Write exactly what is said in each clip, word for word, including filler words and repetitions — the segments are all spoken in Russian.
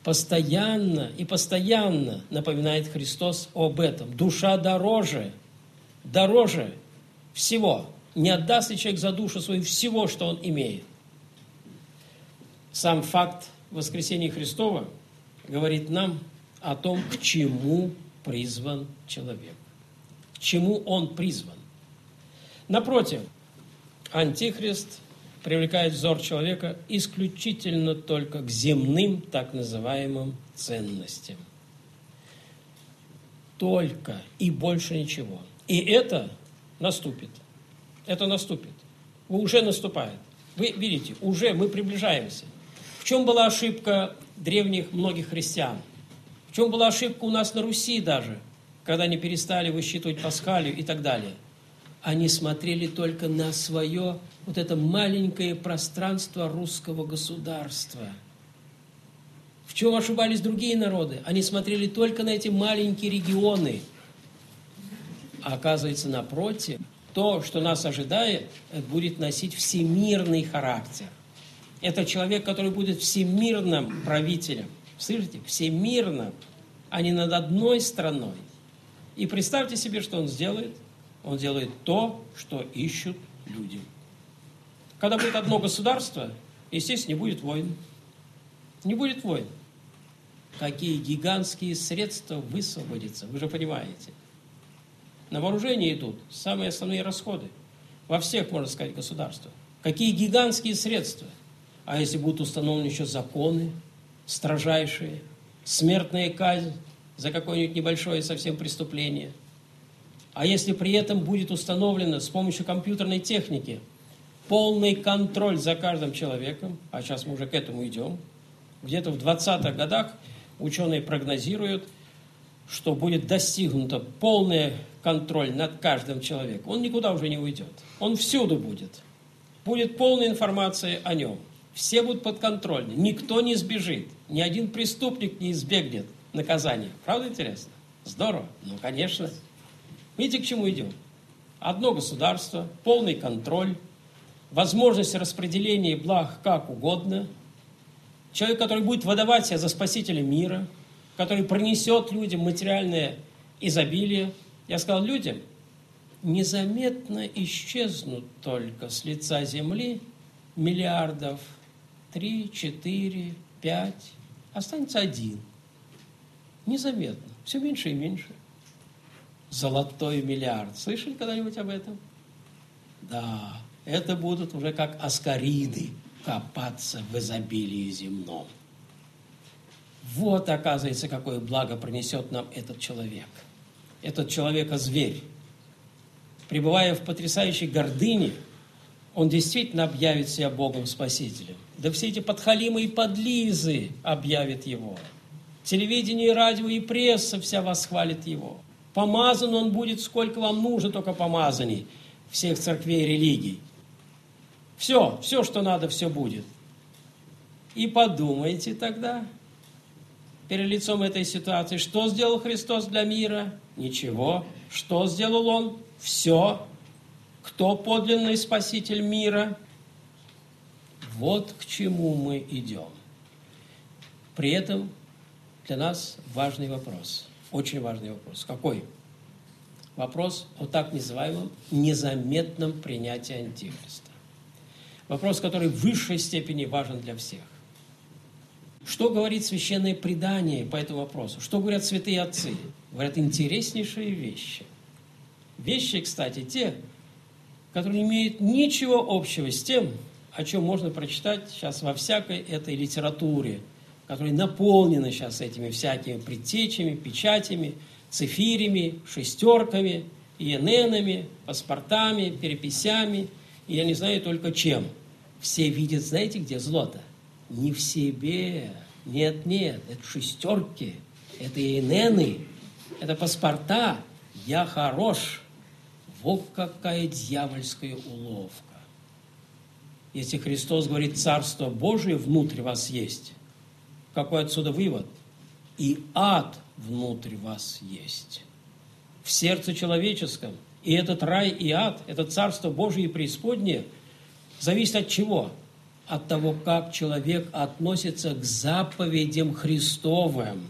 Постоянно и постоянно напоминает Христос об этом. Душа дороже, дороже всего. Не отдаст ли человек за душу свою всего, что он имеет? Сам факт воскресения Христова говорит нам о том, к чему призван человек. К чему он призван. Напротив, Антихрист привлекает взор человека исключительно только к земным, так называемым, ценностям. Только и больше ничего. И это наступит. Это наступит. Уже наступает. Вы видите, уже мы приближаемся. В чем была ошибка древних многих христиан? В чем была ошибка у нас на Руси даже, когда они перестали высчитывать Пасхалию и так далее? Они смотрели только на свое, вот это маленькое пространство русского государства. В чем ошибались другие народы? Они смотрели только на эти маленькие регионы. А оказывается, напротив, то, что нас ожидает, это будет носить всемирный характер. Это человек, который будет всемирным правителем. Слышите? Всемирным, а не над одной страной. И представьте себе, что он сделает. Он делает то, что ищут люди. Когда будет одно государство, естественно, не будет войн. Не будет войн. Какие гигантские средства высвободятся, вы же понимаете. На вооружение идут самые основные расходы. Во всех, можно сказать, государствах. Какие гигантские средства. А если будут установлены еще законы строжайшие, смертная казнь за какое-нибудь небольшое совсем преступление. А если при этом будет установлено с помощью компьютерной техники полный контроль за каждым человеком, а сейчас мы уже к этому идем, где-то в двадцатых годах ученые прогнозируют, что будет достигнуто полный контроль над каждым человеком. Он никуда уже не уйдет. Он всюду будет. Будет полная информация о нем. Все будут подконтрольны. Никто не сбежит. Ни один преступник не избегнет наказания. Правда интересно? Здорово. Ну, конечно. Видите, к чему идем? Одно государство, полный контроль, возможность распределения благ как угодно. Человек, который будет выдавать себя за спасителя мира, который принесет людям материальное изобилие. Я сказал людям, незаметно исчезнут только с лица земли миллиардов три, четыре, пять. Останется один. Незаметно. Все меньше и меньше. Золотой миллиард. Слышали когда-нибудь об этом? Да, это будут уже как аскариды копаться в изобилии земном. Вот, оказывается, какое благо принесет нам этот человек. Этот человека-зверь. Пребывая в потрясающей гордыне, он действительно объявит себя Богом-спасителем. Да все эти подхалимы и подлизы объявят его. Телевидение, радио и пресса вся восхвалит его. Помазан он будет, сколько вам нужно, только помазаний всех церквей и религий. Все, все, что надо, все будет. И подумайте тогда, перед лицом этой ситуации, что сделал Христос для мира? Ничего. Что сделал Он? Все. Кто подлинный Спаситель мира? Вот к чему мы идем. При этом для нас важный вопрос. Очень важный вопрос. Какой? Вопрос о так называемом незаметном принятии Антихриста. Вопрос, который в высшей степени важен для всех. Что говорит Священное Предание по этому вопросу? Что говорят святые отцы? Говорят интереснейшие вещи. Вещи, кстати, те, которые не имеют ничего общего с тем, о чем можно прочитать сейчас во всякой этой литературе, которые наполнены сейчас этими всякими предтечами, печатями, цифирями, шестерками, иененами, паспортами, переписями, и я не знаю только чем. Все видят, знаете, где злото? Не в себе. Нет, нет, это шестерки, это иенены, это паспорта. Я хорош. Вот какая дьявольская уловка. Если Христос говорит, Царство Божие внутрь вас есть, какой отсюда вывод? И ад внутрь вас есть. В сердце человеческом. И этот рай и ад, это Царство Божие и преисподнее, зависит от чего? от того, как человек относится к заповедям Христовым.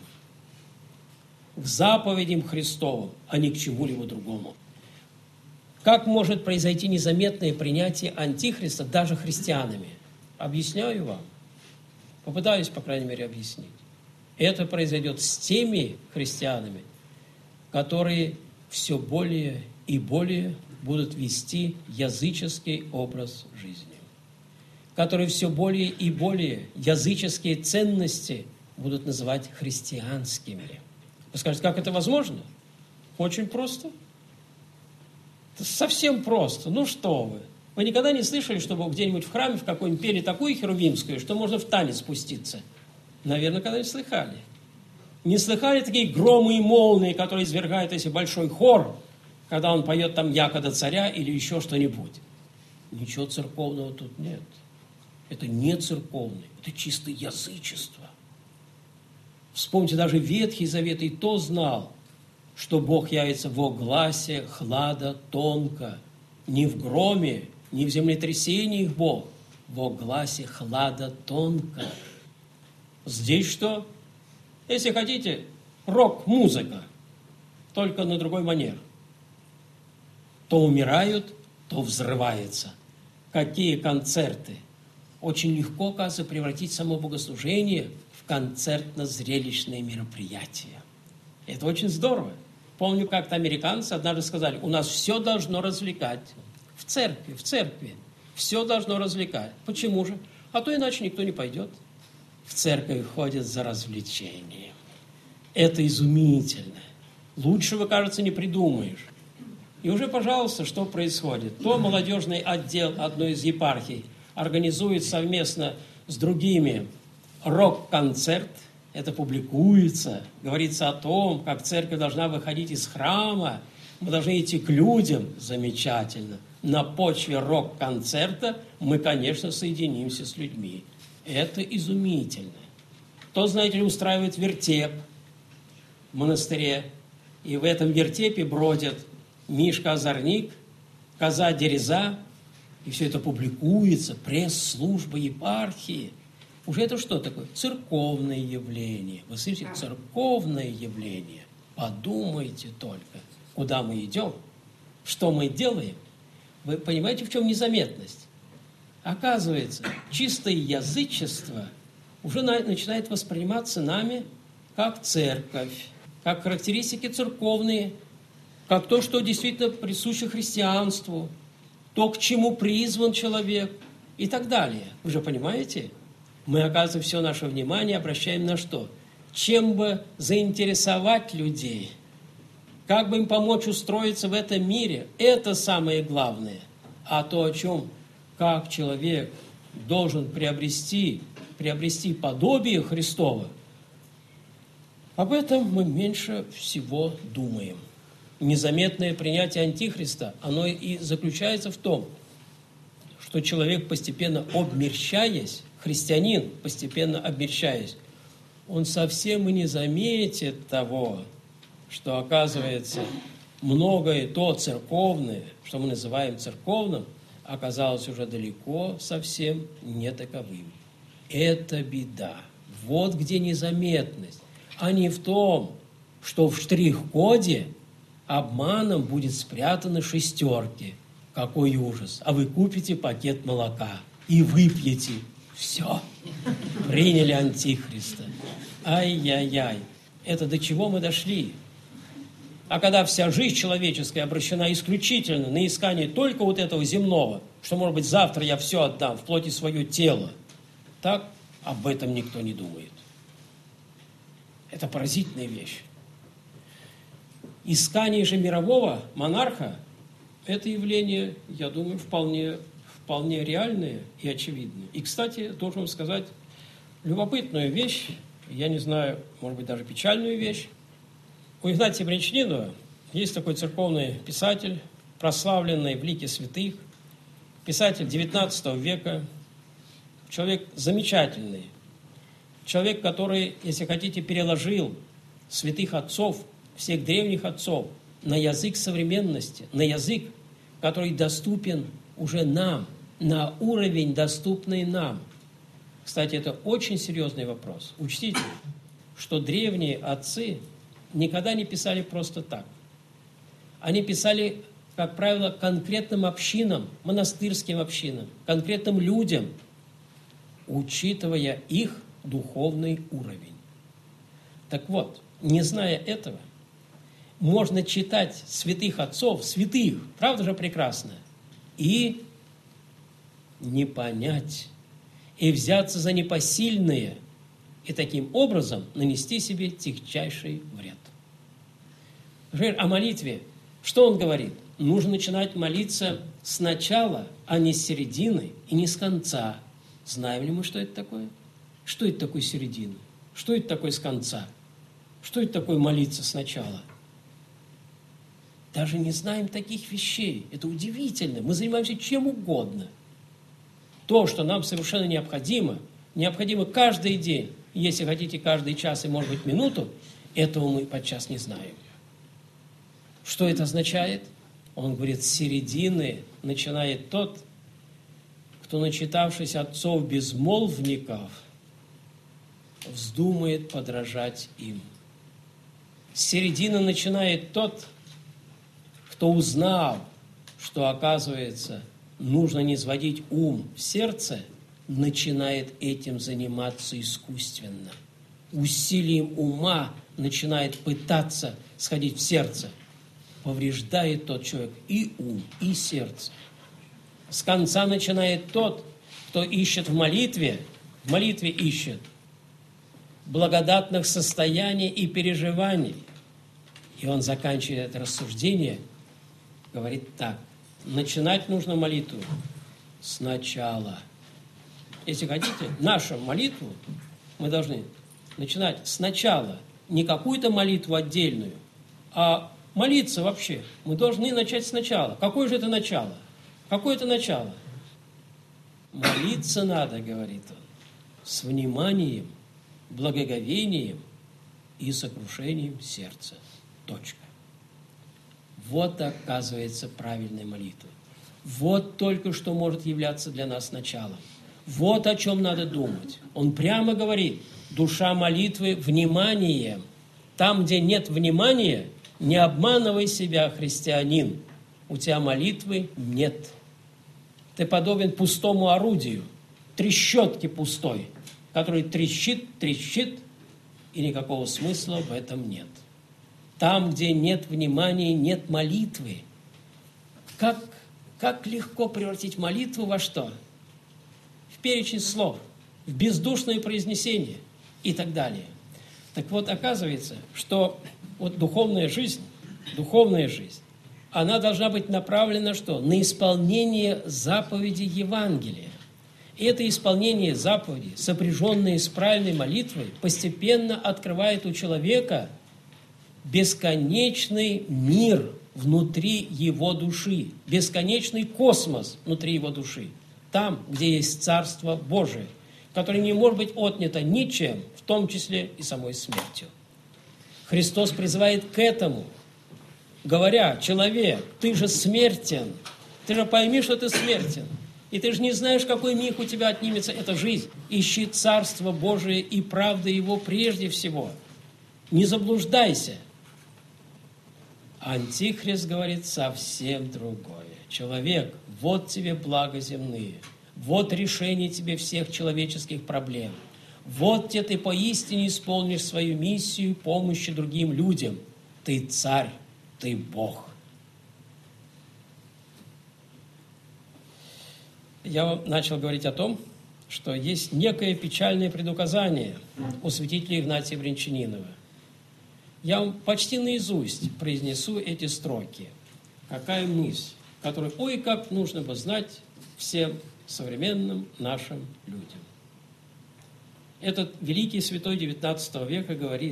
К заповедям Христовым, а не к чему-либо другому. Как может произойти незаметное принятие Антихриста даже христианами? Объясняю вам. Попытаюсь, по крайней мере, объяснить. Это произойдет с теми христианами, которые все более и более будут вести языческий образ жизни, которые все более и более языческие ценности будут называть христианскими. Вы скажете, как это возможно? Очень просто. Это совсем просто. Ну что вы? Вы никогда не слышали, чтобы где-нибудь в храме в какой-нибудь пели такую херувимскую, что можно в танец спуститься? Наверное, когда-нибудь слыхали. Не слыхали такие громы и молнии, которые извергает если большой хор, когда он поет там «Якода царя» или еще что-нибудь? Ничего церковного тут нет. Это не церковное, это чисто язычество. Вспомните, даже Ветхий Завет и то знал, что Бог явится во гласе хлада тонко, не в громе, не в землетрясениях Бог, во гласе хлада тонко. Здесь что? Если хотите, рок-музыка, только на другой манер. То умирают, то взрывается. Какие концерты! Очень легко, оказывается, превратить само богослужение в концертно-зрелищные мероприятия. Это очень здорово. Помню, как-то американцы однажды сказали, у нас все должно развлекать. В церкви, в церкви. Все должно развлекать. Почему же? А то иначе никто не пойдет. В церковь ходят за развлечением. Это изумительно. Лучшего, кажется, не придумаешь. И уже, пожалуйста, что происходит? То молодежный отдел одной из епархий организует совместно с другими рок-концерт. Это публикуется. Говорится о том, как церковь должна выходить из храма. Мы должны идти к людям. Замечательно. На почве рок-концерта мы, конечно, соединимся с людьми. Это изумительно. Кто, знаете ли, устраивает вертеп в монастыре. И в этом вертепе бродят Мишка-озорник, коза-дереза. И все это публикуется. Пресс-служба епархии. Уже это что такое? Церковное явление. Вы слышите? Церковное явление. Подумайте только, куда мы идем, что мы делаем. Вы понимаете, в чем незаметность? Оказывается, чистое язычество уже начинает восприниматься нами как церковь, как характеристики церковные, как то, что действительно присуще христианству, то, к чему призван человек и так далее. Вы же понимаете? Мы, оказывается, все наше внимание обращаем на что? Чем бы заинтересовать людей, как бы им помочь устроиться в этом мире, это самое главное. А то, о чем, как человек должен приобрести, приобрести подобие Христова, об этом мы меньше всего думаем. Незаметное принятие Антихриста, оно и заключается в том, что человек, постепенно обмерщаясь, христианин, постепенно обмерщаясь, он совсем и не заметит того, что, оказывается, многое то церковное, что мы называем церковным, оказалось уже далеко совсем не таковым. Это беда. Вот где незаметность, а не в том, что в штрих-коде обманом будет спрятаны шестерки. Какой ужас. А вы купите пакет молока и выпьете. Все. Приняли Антихриста. Ай-яй-яй. Это до чего мы дошли? А когда вся жизнь человеческая обращена исключительно на искание только вот этого земного, что, может быть, завтра я все отдам, вплоть и свое тело, так об этом никто не думает. Это поразительная вещь. Искание же мирового монарха – это явление, я думаю, вполне, вполне реальное и очевидное. И, кстати, должен вам сказать любопытную вещь, я не знаю, может быть, даже печальную вещь. У Игнатия Брянчанинова есть такой церковный писатель, прославленный в лике святых, писатель девятнадцатого века, человек замечательный, человек, который, если хотите, переложил святых отцов, всех древних отцов, на язык современности, на язык, который доступен уже нам, на уровень, доступный нам. Кстати, это очень серьезный вопрос. Учтите, что древние отцы никогда не писали просто так. Они писали, как правило, конкретным общинам, монастырским общинам, конкретным людям, учитывая их духовный уровень. Так вот, не зная этого, можно читать святых отцов, святых, правда же прекрасно, и не понять, и взяться за непосильные, и таким образом нанести себе тягчайший вред. Например, о молитве. Что он говорит? Нужно начинать молиться сначала, а не с середины и не с конца. Знаем ли мы, что это такое? Что это такое середина? Что это такое с конца? Что это такое молиться сначала? Даже не знаем таких вещей. Это удивительно. Мы занимаемся чем угодно. То, что нам совершенно необходимо, необходимо каждый день, если хотите, каждый час и, может быть, минуту, этого мы подчас не знаем. Что это означает? Он говорит, с середины начинает тот, кто, начитавшись отцов-безмолвников, вздумает подражать им. С середины начинает тот, кто узнал, что, оказывается, нужно низводить ум в сердце, начинает этим заниматься искусственно. Усилием ума начинает пытаться сходить в сердце. Повреждает тот человек и ум, и сердце. С конца начинает тот, кто ищет в молитве, в молитве ищет благодатных состояний и переживаний. И он заканчивает это рассуждение, говорит так: начинать нужно молитву сначала. Если хотите, нашу молитву мы должны начинать сначала, не какую-то молитву отдельную, а молиться вообще. Мы должны начать сначала. Какое же это начало? Какое это начало? Молиться надо, говорит он, с вниманием, благоговением и сокрушением сердца. Точка. Вот, оказывается, правильная молитва. Вот только что может являться для нас началом. Вот о чем надо думать. Он прямо говорит, душа молитвы вниманием. Там, где нет внимания, не обманывай себя, христианин. У тебя молитвы нет. Ты подобен пустому орудию, трещотке пустой, который трещит, трещит, и никакого смысла в этом нет. Там, где нет внимания, нет молитвы. Как, как легко превратить молитву во что? В перечень слов, в бездушное произнесение и так далее. Так вот, оказывается, что вот духовная жизнь, духовная жизнь, она должна быть направлена что? На исполнение заповедей Евангелия. И это исполнение заповедей, сопряженное с правильной молитвой, постепенно открывает у человека бесконечный мир внутри его души, бесконечный космос внутри его души, там, где есть Царство Божие, которое не может быть отнято ничем, в том числе и самой смертью. Христос призывает к этому, говоря: человек, ты же смертен, ты же пойми, что ты смертен, и ты же не знаешь, какой миг у тебя отнимется эта жизнь. Ищи Царство Божие и правды Его прежде всего. Не заблуждайся. Антихрист говорит совсем другое. Человек, вот тебе блага земные, вот решение тебе всех человеческих проблем. Вот тебе ты поистине исполнишь свою миссию помощи другим людям. Ты царь, ты Бог. Я начал говорить о том, что есть некое печальное предуказание у святителя Игнатия Брянчанинова. Я вам почти наизусть произнесу эти строки. Какая мысль, которую, ой, как нужно бы знать всем современным нашим людям. Этот великий святой девятнадцатого века говорит: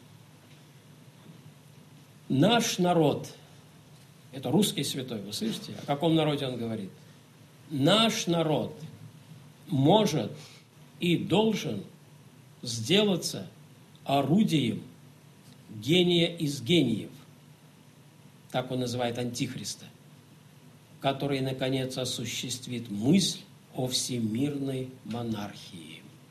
наш народ, это русский святой, вы слышите? О каком народе он говорит? Наш народ может и должен сделаться орудием гения из гениев, так он называет Антихриста, который, наконец, осуществит мысль о всемирной монархии.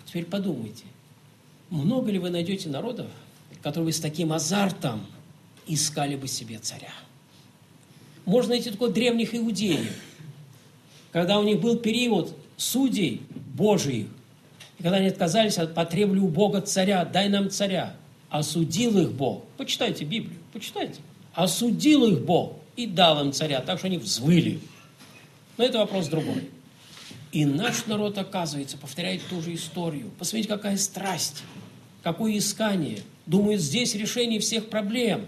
Теперь подумайте, много ли вы найдете народов, которые с таким азартом искали бы себе царя? Можно найти только древних иудеев, когда у них был период судей Божиих, и когда они отказались, потребовали у Бога царя, дай нам царя. Осудил их Бог. Почитайте Библию, почитайте. Осудил их Бог и дал им царя, так что они взвыли. Но это вопрос другой. И наш народ, оказывается, повторяет ту же историю. Посмотрите, какая страсть, какое искание. Думают, здесь решение всех проблем.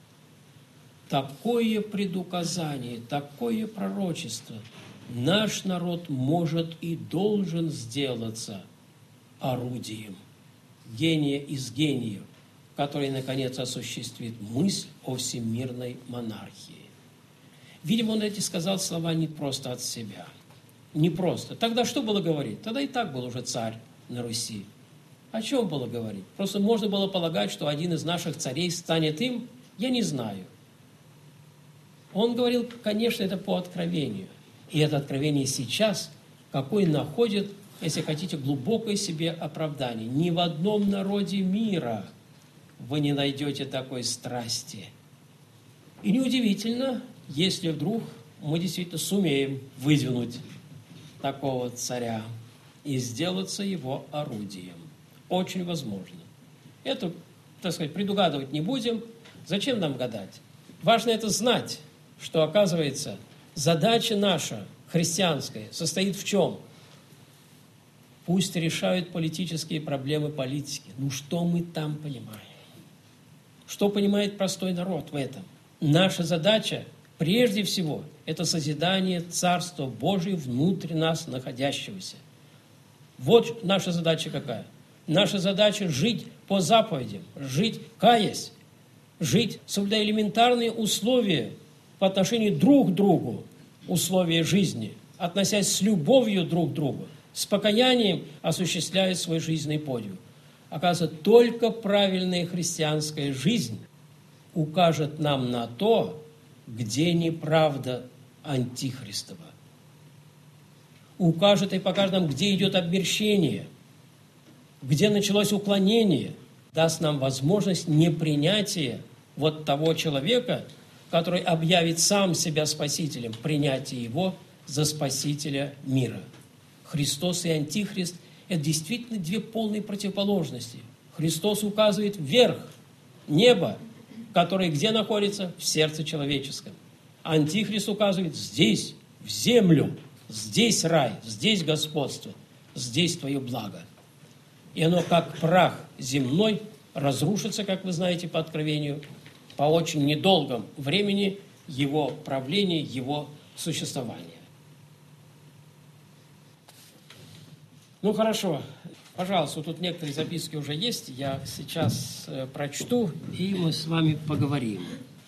Такое предуказание, такое пророчество. Наш народ может и должен сделаться орудием гения из гениев, который, наконец, осуществит мысль о всемирной монархии. Видимо, он эти сказал слова не просто от себя. Не просто. Тогда что было говорить? Тогда и так был уже царь на Руси. О чем было говорить? Просто можно было полагать, что один из наших царей станет им, я не знаю. Он говорил, конечно, это по откровению. И это откровение сейчас, какой находит, если хотите, глубокое себе оправдание. Ни в одном народе мира вы не найдете такой страсти. И неудивительно, если вдруг мы действительно сумеем выдвинуть такого царя и сделаться его орудием. Очень возможно. Это, так сказать, предугадывать не будем. Зачем нам гадать? Важно это знать, что, оказывается, задача наша, христианская, состоит в чем? Пусть решают политические проблемы политики. Ну что мы там понимаем? Что понимает простой народ в этом? Наша задача, прежде всего, это созидание Царства Божия внутри нас находящегося. Вот наша задача какая? Наша задача жить по заповедям, жить каясь, жить, соблюдая элементарные условия по отношению друг к другу, условия жизни, относясь с любовью друг к другу, с покаянием осуществляя свой жизненный подвиг. Оказывается, только правильная христианская жизнь укажет нам на то, где неправда антихристова. Укажет и покажет нам, где идет обмерщение, где началось уклонение, даст нам возможность непринятия вот того человека, который объявит сам себя спасителем, принятие его за спасителя мира. Христос и Антихрист – это действительно две полные противоположности. Христос указывает вверх, небо, которое где находится? В сердце человеческом. Антихрист указывает здесь, в землю, здесь рай, здесь господство, здесь твое благо. И оно, как прах земной, разрушится, как вы знаете по откровению, по очень недолгом времени его правления, его существования. Ну, хорошо. Пожалуйста, тут некоторые записки уже есть. Я сейчас э, прочту, и мы с вами поговорим.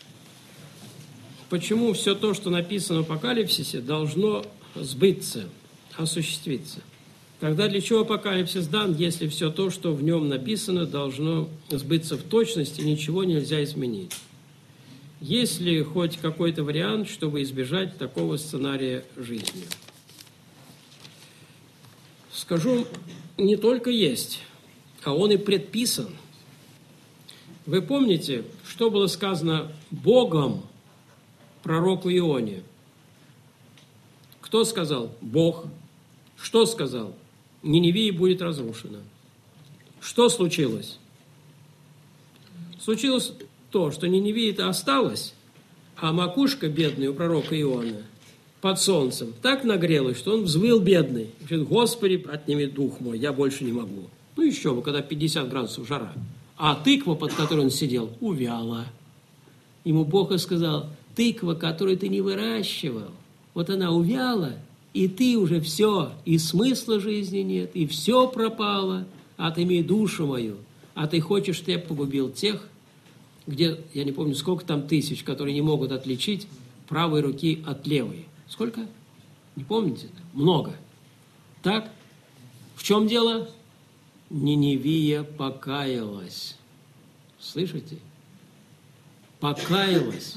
Почему все то, что написано в Апокалипсисе, должно сбыться, осуществиться? Когда для чего Апокалипсис дан, если все то, что в нем написано, должно сбыться в точности, ничего нельзя изменить? Есть ли хоть какой-то вариант, чтобы избежать такого сценария жизни? Скажу, не только есть, а он и предписан. Вы помните, что было сказано Богом пророку Ионе? Кто сказал? Бог. Что сказал? Ниневия будет разрушена. Что случилось? Случилось то, что Ниневия-то осталась, а макушка бедная у пророка Иона под солнцем так нагрелась, что он взвыл бедный. Говорит, Господи, отними дух мой, я больше не могу. Ну еще бы, когда пятьдесят градусов жара. А тыква, под которой он сидел, увяла. Ему Бог и сказал, тыква, которую ты не выращивал, вот она увяла, и ты уже все, и смысла жизни нет, и все пропало, отыми душу мою. А ты хочешь, чтобы я погубил тех, где, я не помню, сколько там тысяч, которые не могут отличить правой руки от левой. Сколько? Не помните? Много. Так? В чем дело? Ниневия покаялась. Слышите? Покаялась.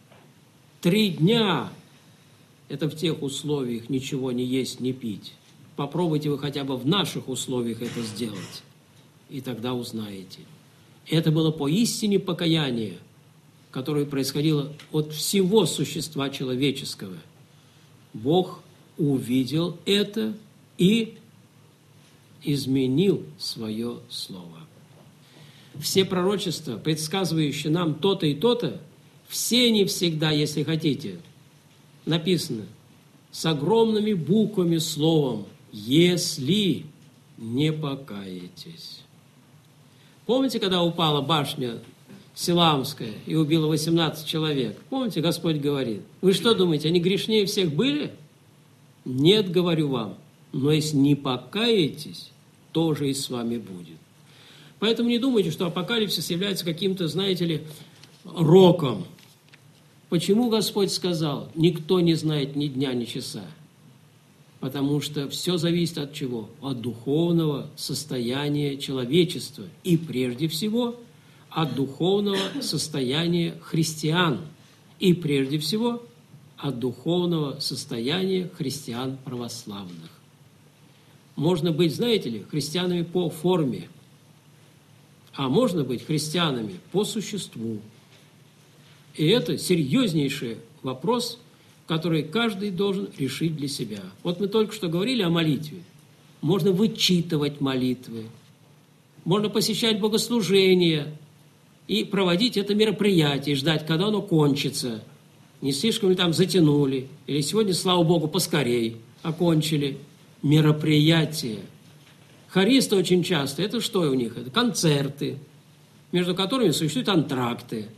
Три дня. Это в тех условиях ничего не есть, не пить. Попробуйте вы хотя бы в наших условиях это сделать, и тогда узнаете. Это было поистине покаяние, которое происходило от всего существа человеческого. Бог увидел это и изменил свое слово. Все пророчества, предсказывающие нам то-то и то-то, все они всегда, если хотите, написаны с огромными буквами словом «если не покаетесь». Помните, когда упала башня Силамская и убила восемнадцать человек? Помните, Господь говорит: вы что думаете, они грешнее всех были? Нет, говорю вам, но если не покаетесь, тоже и с вами будет. Поэтому не думайте, что апокалипсис является каким-то, знаете ли, роком. Почему Господь сказал: никто не знает ни дня, ни часа? Потому что все зависит от чего? От духовного состояния человечества. И прежде всего от духовного состояния христиан. И прежде всего от духовного состояния христиан православных. Можно быть, знаете ли, христианами по форме, а можно быть христианами по существу. И это серьезнейший вопрос, который каждый должен решить для себя. Вот мы только что говорили о молитве. Можно вычитывать молитвы, можно посещать богослужения и проводить это мероприятие, ждать, когда оно кончится. Не слишком ли там затянули, или сегодня, слава Богу, поскорей окончили мероприятие. Хористы очень часто, это что у них? Это концерты, между которыми существуют антракты.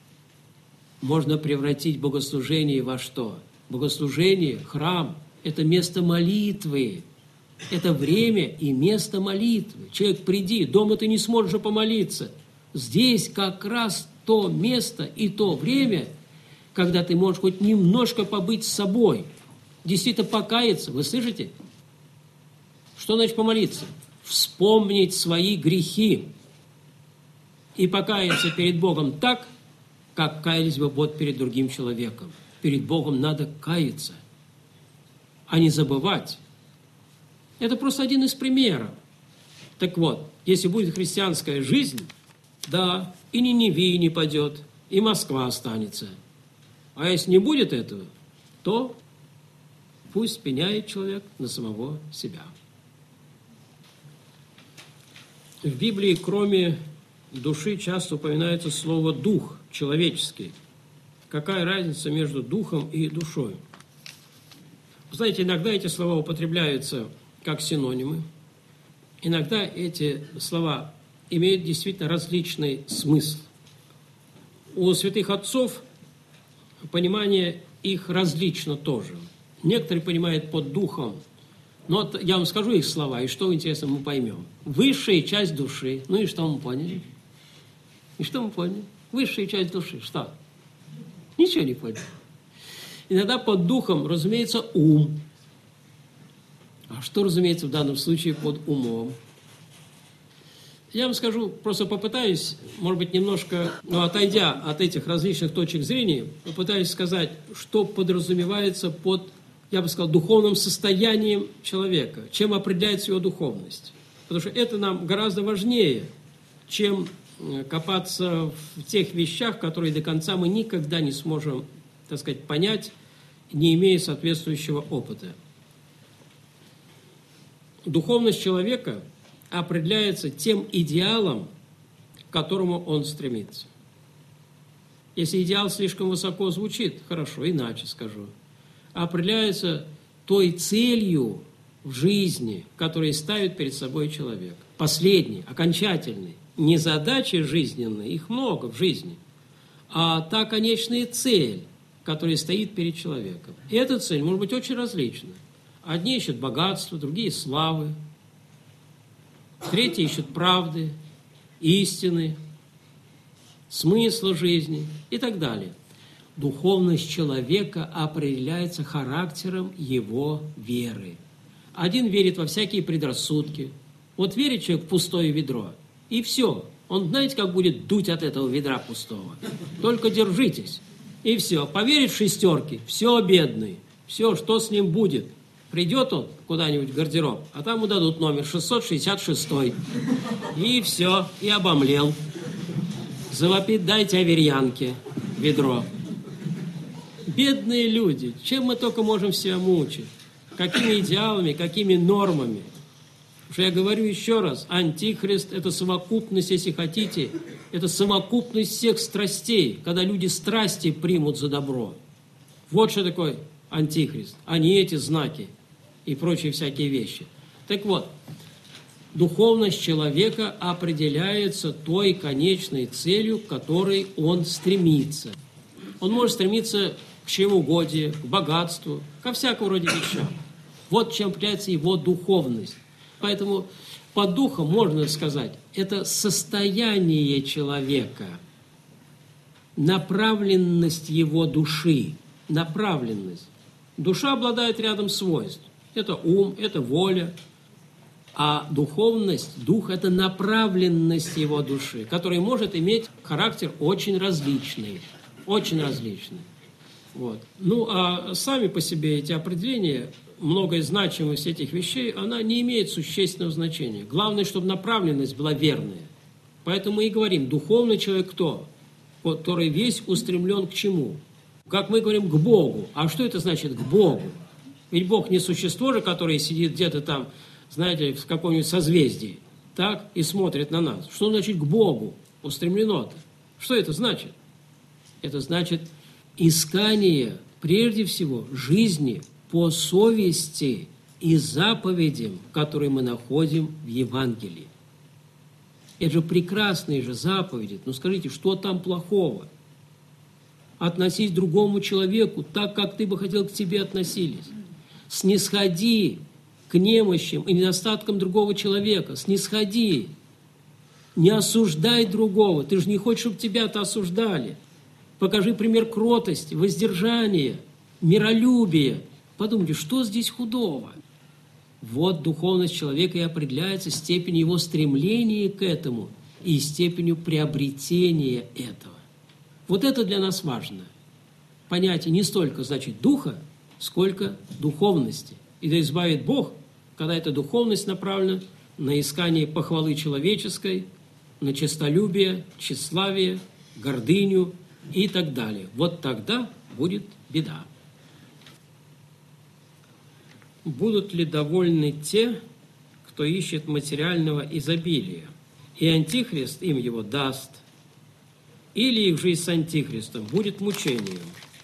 Можно превратить богослужение во что? Богослужение, храм – это место молитвы. Это время и место молитвы. Человек, приди, дома ты не сможешь помолиться. Здесь как раз то место и то время, когда ты можешь хоть немножко побыть с собой, действительно покаяться. Вы слышите? Что значит помолиться? Вспомнить свои грехи и покаяться перед Богом так, как каялись бы вот перед другим человеком. Перед Богом надо каяться, а не забывать. Это просто один из примеров. Так вот, если будет христианская жизнь, да, и Ниневия не падет, и Москва останется. А если не будет этого, то пусть пеняет человек на самого себя. В Библии, кроме души, часто упоминается слово «дух» человеческий. Какая разница между духом и душой? Вы знаете, иногда эти слова употребляются как синонимы. Иногда эти слова имеют действительно различный смысл. У святых отцов понимание их различно тоже. Некоторые понимают под духом, но вот я вам скажу их слова, и что, интересно, мы поймем. Высшая часть души. Ну и что мы поняли? И что мы поняли? Высшая часть души. Что? Ничего не поняли. Иногда под духом, разумеется, ум. А что, разумеется, в данном случае под умом? Я вам скажу, просто попытаюсь, может быть, немножко, ну, отойдя от этих различных точек зрения, попытаюсь сказать, что подразумевается под, я бы сказал, духовным состоянием человека, чем определяется его духовность. Потому что это нам гораздо важнее, чем копаться в тех вещах, которые до конца мы никогда не сможем, так сказать, понять, не имея соответствующего опыта. Духовность человека определяется тем идеалом, к которому он стремится. Если идеал слишком высоко звучит, хорошо, иначе скажу. Определяется той целью в жизни, которую ставит перед собой человек. Последний, окончательный. Не задачи жизненные, их много в жизни, а та конечная цель, которая стоит перед человеком. И эта цель может быть очень различна. Одни ищут богатства, другие – славы, третьи ищут правды, истины, смысла жизни и так далее. Духовность человека определяется характером его веры. Один верит во всякие предрассудки. Вот верит человек в пустое ведро, и все. Он, знаете, как будет дуть от этого ведра пустого? Только держитесь. И все. Поверит в шестерки, все, бедный. Все, что с ним будет? Придет он куда-нибудь в гардероб, а там ему дадут номер шестьсот шестьдесят шесть. И все, и обомлел. Завопит: дайте аверьянки, ведро. Бедные люди, чем мы только можем себя мучить? Какими идеалами, какими нормами? Потому что я говорю еще раз, антихрист – это совокупность, если хотите, это совокупность всех страстей, когда люди страсти примут за добро. Вот что такое антихрист, а не эти знаки и прочие всякие вещи. Так вот, духовность человека определяется той конечной целью, к которой он стремится. Он может стремиться к чревоугодию, к богатству, ко всякому роде вещам. Вот чем определяется его духовность. Поэтому по духу можно сказать, это состояние человека, направленность его души, направленность. Душа обладает рядом свойств. Это ум, это воля. А духовность, дух – это направленность его души, которая может иметь характер очень различный. Очень различный. Вот. Ну, а сами по себе эти определения, многое значимость этих вещей, она не имеет существенного значения. Главное, чтобы направленность была верная. Поэтому мы и говорим, духовный человек кто? Который весь устремлен к чему? Как мы говорим, к Богу. А что это значит к Богу? Ведь Бог не существо же, которое сидит где-то там, знаете, в каком-нибудь созвездии, так, и смотрит на нас. Что значит к Богу устремлено-то? Что это значит? Это значит искание, прежде всего, жизни по совести и заповедям, которые мы находим в Евангелии. Это же прекрасные же заповеди. Ну скажите, что там плохого? Относись к другому человеку так, как ты бы хотел к тебе относились. Снисходи к немощам и недостаткам другого человека. Снисходи. Не осуждай другого. Ты же не хочешь, чтобы тебя-то осуждали. Покажи пример кротости, воздержания, миролюбия. Подумайте, что здесь худого? Вот духовность человека и определяется степень его стремления к этому и степенью приобретения этого. Вот это для нас важно. Понятие не столько, значит, духа, сколько духовности. И да избавит Бог, когда эта духовность направлена на искание похвалы человеческой, на честолюбие, тщеславие, гордыню и так далее. Вот тогда будет беда. Будут ли довольны те, кто ищет материального изобилия, и антихрист им его даст, или их жизнь с антихристом будет мучением?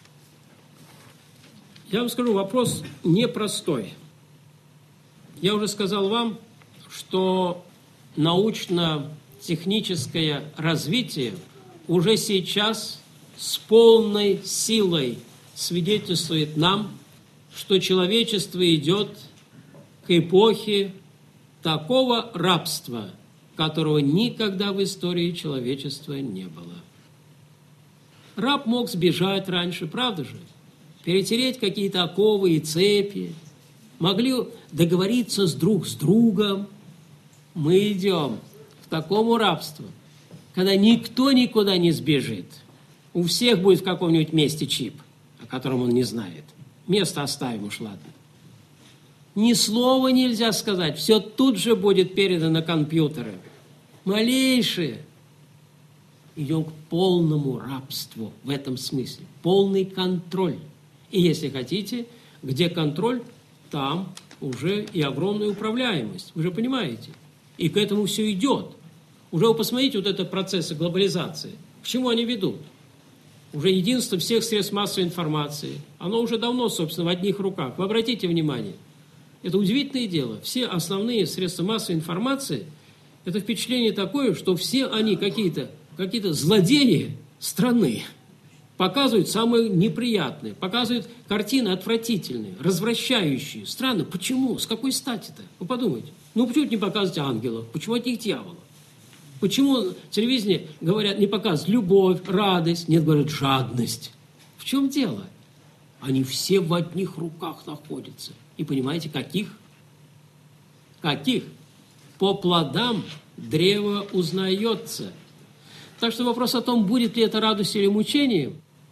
Я вам скажу, вопрос непростой. Я уже сказал вам, что научно-техническое развитие уже сейчас с полной силой свидетельствует нам, что человечество идет к эпохе такого рабства, которого никогда в истории человечества не было. Раб мог сбежать раньше, правда же? Перетереть какие-то оковы и цепи. Могли договориться с друг с другом. Мы идем к такому рабству, когда никто никуда не сбежит. У всех будет в каком-нибудь месте чип, о котором он не знает. Место оставим уж, ладно. Ни слова нельзя сказать, все тут же будет передано на компьютеры. Малейшее. Идем к полному рабству в этом смысле. Полный контроль. И если хотите, где контроль, там уже и огромная управляемость. Вы же понимаете? И к этому все идет. Уже вы посмотрите вот это процессы глобализации. К чему они ведут? Уже единство всех средств массовой информации. Оно уже давно, собственно, в одних руках. Вы обратите внимание. Это удивительное дело. Все основные средства массовой информации, это впечатление такое, что все они какие-то, какие-то злодеи страны. Показывают самые неприятные, показывают картины отвратительные, развращающие. Странно, почему? С какой стати-то? Вы подумайте. Ну, почему не показывать ангелов? Почему от них дьявола? Почему телевидение, говорят, не показывают любовь, радость? Нет, говорят, жадность. В чем дело? Они все в одних руках находятся. И понимаете, каких? Каких? По плодам древо узнается. Так что вопрос о том, будет ли это радость или мучением,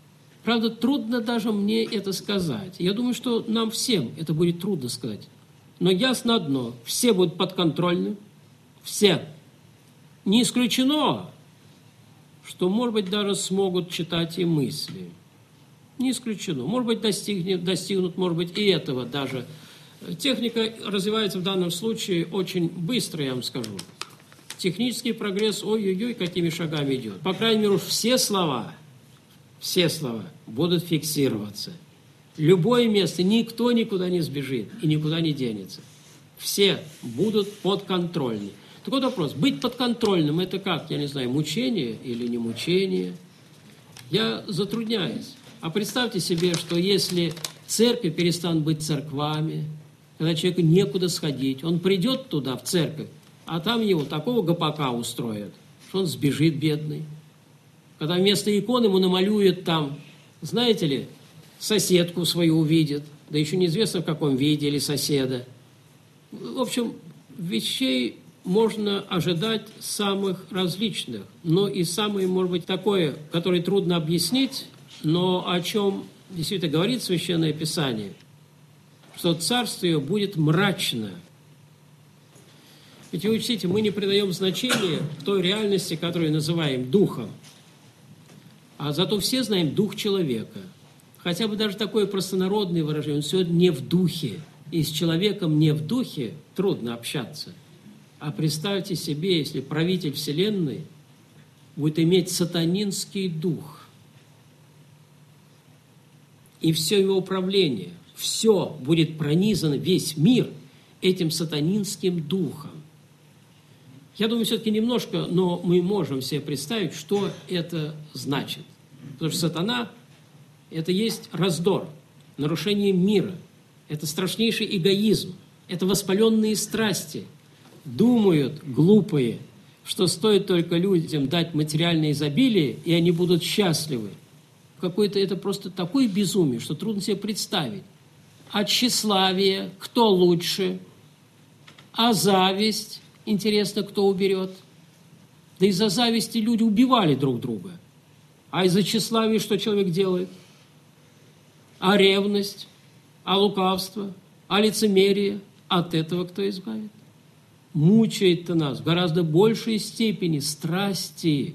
Правда, трудно даже мне это сказать. Я думаю, что нам всем это будет трудно сказать. Но ясно одно, все будут подконтрольны, все. Не исключено, что, может быть, даже смогут читать и мысли. Не исключено. Может быть, достигнет, достигнут, может быть, и этого даже. Техника развивается в данном случае очень быстро, я вам скажу. Технический прогресс, ой-ой-ой, какими шагами идет. По крайней мере, уж все слова, все слова будут фиксироваться. Любое место, никто никуда не сбежит и никуда не денется. Все будут подконтрольны. Так вот вопрос, быть подконтрольным, это как, я не знаю, мучение или не мучение? Я затрудняюсь. А представьте себе, что если церкви перестанут быть церквами, когда человеку некуда сходить, он придет туда, в церковь, а там его такого гопака устроят, что он сбежит бедный. Когда вместо иконы ему намалюют там, знаете ли, соседку свою увидит, да еще неизвестно в каком виде, или соседа. В общем, вещей можно ожидать самых различных, но и самое, может быть, такое, которое трудно объяснить, но о чем действительно говорит Священное Писание, что царство ее будет мрачно. Ведь вы учтите, мы не придаем значения той реальности, которую называем духом, а зато все знаем дух человека. Хотя бы даже такое простонародное выражение, он сегодня не в духе, и с человеком не в духе трудно общаться. А представьте себе, если правитель Вселенной будет иметь сатанинский дух, и все его управление, все будет пронизано, весь мир, этим сатанинским духом. Я думаю, все-таки немножко, но мы можем себе представить, что это значит. Потому что сатана – это есть раздор, нарушение мира, это страшнейший эгоизм, это воспаленные страсти. Думают глупые, что стоит только людям дать материальное изобилие, и они будут счастливы. Какое-то это просто такое безумие, что трудно себе представить. А тщеславие, кто лучше? А зависть, интересно, кто уберет? Да из-за зависти люди убивали друг друга. А из-за тщеславия что человек делает? А ревность? А лукавство? А лицемерие? От этого кто избавит? Мучает-то нас в гораздо большей степени страсти,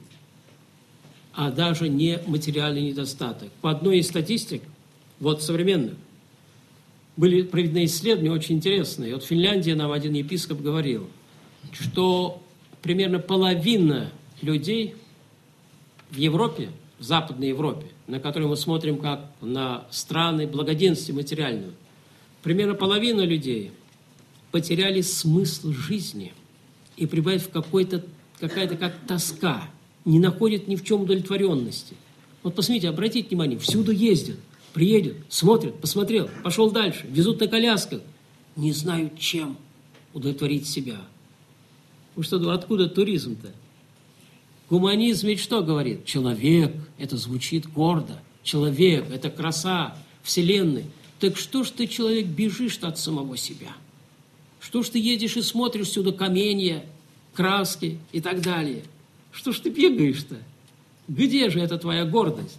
а даже не материальный недостаток. По одной из статистик, вот современных, были проведены исследования очень интересные. Вот в Финляндии нам один епископ говорил, что примерно половина людей в Европе, в Западной Европе, на которые мы смотрим как на страны благоденствия материального, примерно половина людей потеряли смысл жизни и пребывают в какой-то, какая-то как тоска, не находят ни в чем удовлетворенности. Вот посмотрите, обратите внимание, всюду ездят, приедет, смотрят, посмотрел, пошел дальше, везут на колясках, не знают, чем удовлетворить себя. Ну что, откуда туризм-то? Гуманизм ведь что говорит? Человек, это звучит гордо, человек, это краса Вселенной. Так что ж ты, человек, бежишь от самого себя? Что ж ты едешь и смотришь сюда каменья, краски и так далее? Что ж ты бегаешь-то? Где же эта твоя гордость?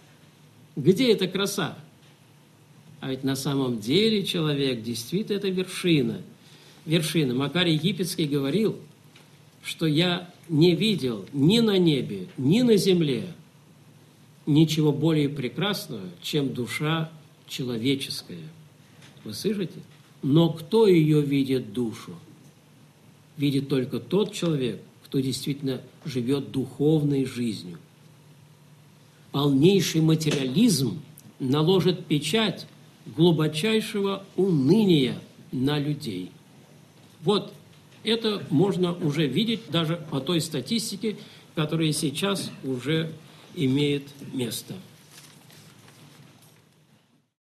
Где эта краса? А ведь на самом деле человек действительно это вершина. Вершина. Макарий Египетский говорил, что я не видел ни на небе, ни на земле ничего более прекрасного, чем душа человеческая. Вы слышите? Но кто ее видит, душу? Видит только тот человек, кто действительно живет духовной жизнью. Полнейший материализм наложит печать глубочайшего уныния на людей. Вот это можно уже видеть даже по той статистике, которая сейчас уже имеет место.